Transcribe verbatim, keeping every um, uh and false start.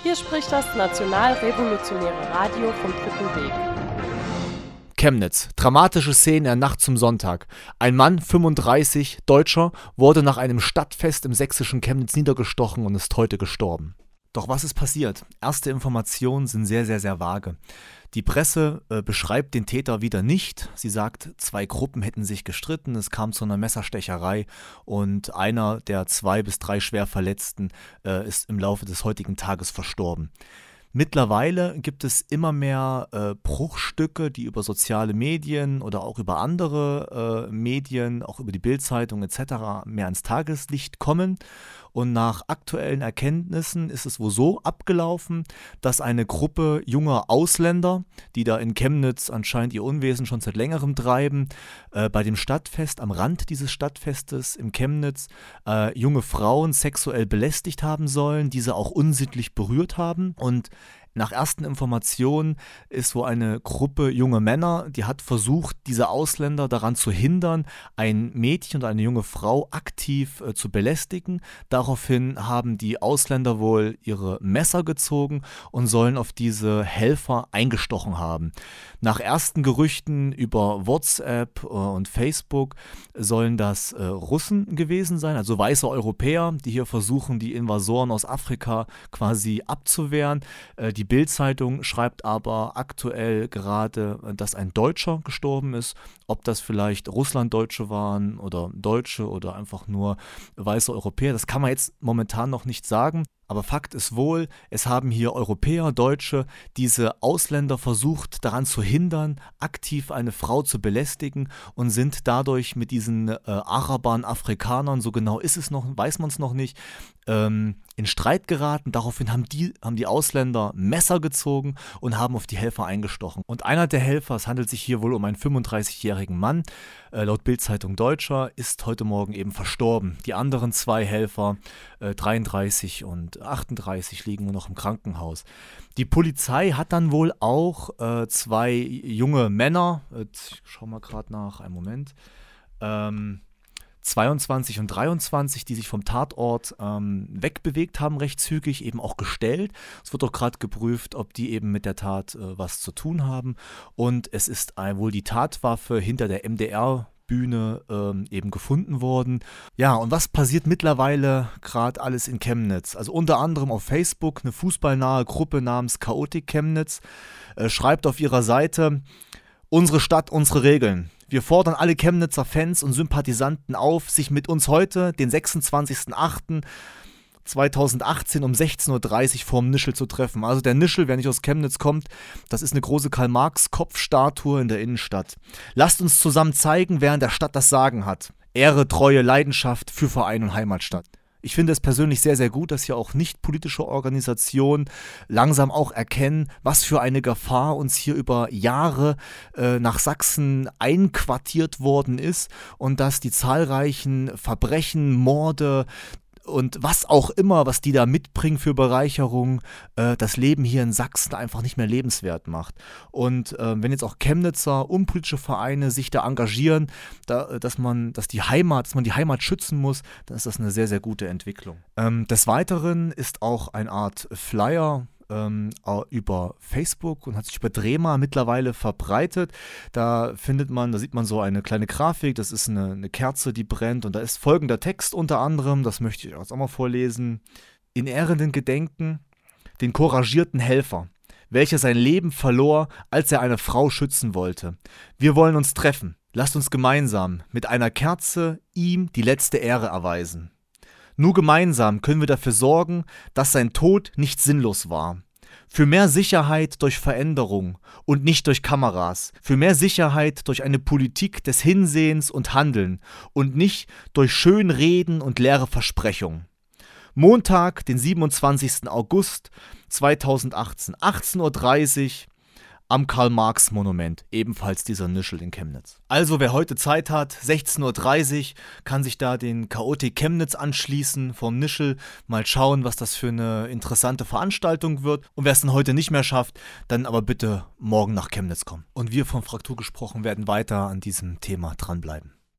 Hier spricht das Nationalrevolutionäre Radio vom Dritten Weg. Chemnitz. Dramatische Szene in der Nacht zum Sonntag. Ein Mann, fünfunddreißig, Deutscher, wurde nach einem Stadtfest im sächsischen Chemnitz niedergestochen und ist heute gestorben. Doch was ist passiert? Erste Informationen sind sehr, sehr, sehr vage. Die Presse äh, beschreibt den Täter wieder nicht. Sie sagt, zwei Gruppen hätten sich gestritten, es kam zu einer Messerstecherei und einer der zwei bis drei schwer Verletzten äh, ist im Laufe des heutigen Tages verstorben. Mittlerweile gibt es immer mehr äh, Bruchstücke, die über soziale Medien oder auch über andere äh, Medien, auch über die Bild-Zeitung et cetera mehr ans Tageslicht kommen. Und nach aktuellen Erkenntnissen ist es wohl so abgelaufen, dass eine Gruppe junger Ausländer, die da in Chemnitz anscheinend ihr Unwesen schon seit längerem treiben, äh, bei dem Stadtfest, am Rand dieses Stadtfestes in Chemnitz, äh, junge Frauen sexuell belästigt haben sollen, diese auch unsittlich berührt haben. Und nach ersten Informationen ist wo eine Gruppe junge Männer, die hat versucht, diese Ausländer daran zu hindern, ein Mädchen und eine junge Frau aktiv äh, zu belästigen. Daraufhin haben die Ausländer wohl ihre Messer gezogen und sollen auf diese Helfer eingestochen haben. Nach ersten Gerüchten über WhatsApp äh, und Facebook sollen das äh, Russen gewesen sein, also weiße Europäer, die hier versuchen, die Invasoren aus Afrika quasi abzuwehren. Äh, die Die Bild-Zeitung schreibt aber aktuell gerade, dass ein Deutscher gestorben ist. Ob das vielleicht Russlanddeutsche waren oder Deutsche oder einfach nur weiße Europäer, das kann man jetzt momentan noch nicht sagen. Aber Fakt ist wohl, es haben hier Europäer, Deutsche, diese Ausländer versucht daran zu hindern, aktiv eine Frau zu belästigen und sind dadurch mit diesen äh, Arabern, Afrikanern, so genau ist es noch, weiß man es noch nicht, ähm, in Streit geraten. Daraufhin haben die, haben die Ausländer Messer gezogen und haben auf die Helfer eingestochen. Und einer der Helfer, es handelt sich hier wohl um einen fünfunddreißigjährigen Mann, äh, laut Bild-Zeitung Deutscher, ist heute Morgen eben verstorben. Die anderen zwei Helfer, äh, dreiunddreißig und achtunddreißig, liegen nur noch im Krankenhaus. Die Polizei hat dann wohl auch äh, zwei junge Männer, äh, ich schau mal gerade nach, einen Moment, ähm, zweiundzwanzig und dreiundzwanzig, die sich vom Tatort ähm, wegbewegt haben, recht zügig, eben auch gestellt. Es wird auch gerade geprüft, ob die eben mit der Tat äh, was zu tun haben. Und es ist äh, wohl die Tatwaffe hinter der M D R Bühne ähm, eben gefunden worden. Ja, und was passiert mittlerweile gerade alles in Chemnitz? Also unter anderem auf Facebook eine fußballnahe Gruppe namens Chaotik Chemnitz äh, schreibt auf ihrer Seite: Unsere Stadt, unsere Regeln. Wir fordern alle Chemnitzer Fans und Sympathisanten auf, sich mit uns heute, den sechsundzwanzigsten achten zweitausendachtzehn um sechzehn Uhr dreißig vorm Nischel zu treffen. Also der Nischel, wer nicht aus Chemnitz kommt, das ist eine große Karl-Marx-Kopfstatue in der Innenstadt. Lasst uns zusammen zeigen, wer in der Stadt das Sagen hat. Ehre, Treue, Leidenschaft für Verein und Heimatstadt. Ich finde es persönlich sehr, sehr gut, dass hier auch nicht politische Organisationen langsam auch erkennen, was für eine Gefahr uns hier über Jahre äh, nach Sachsen einquartiert worden ist und dass die zahlreichen Verbrechen, Morde und was auch immer, was die da mitbringen für Bereicherung, äh, das Leben hier in Sachsen einfach nicht mehr lebenswert macht. Und äh, wenn jetzt auch Chemnitzer unpolitische Vereine sich da engagieren, da, dass man, dass die Heimat, dass man die Heimat schützen muss, dann ist das eine sehr, sehr gute Entwicklung. Ähm, des Weiteren ist auch eine Art Flyer ähm, über Facebook und hat sich über Drema mittlerweile verbreitet. Da findet man, da sieht man so eine kleine Grafik, das ist eine, eine Kerze, die brennt und da ist folgender Text unter anderem, das möchte ich auch mal vorlesen: In ehrenden Gedenken den couragierten Helfer, welcher sein Leben verlor, als er eine Frau schützen wollte. Wir wollen uns treffen. Lasst uns gemeinsam mit einer Kerze ihm die letzte Ehre erweisen. Nur gemeinsam können wir dafür sorgen, dass sein Tod nicht sinnlos war. Für mehr Sicherheit durch Veränderung und nicht durch Kameras. Für mehr Sicherheit durch eine Politik des Hinsehens und Handeln und nicht durch Schönreden und leere Versprechungen. Montag, den siebenundzwanzigsten August zweitausendachtzehn, achtzehn Uhr dreißig am Karl-Marx-Monument, ebenfalls dieser Nischel in Chemnitz. Also wer heute Zeit hat, sechzehn Uhr dreißig, kann sich da den Chaotik Chemnitz anschließen vom Nischel, mal schauen, was das für eine interessante Veranstaltung wird. Und wer es dann heute nicht mehr schafft, dann aber bitte morgen nach Chemnitz kommen. Und wir von Fraktur gesprochen werden weiter an diesem Thema dranbleiben.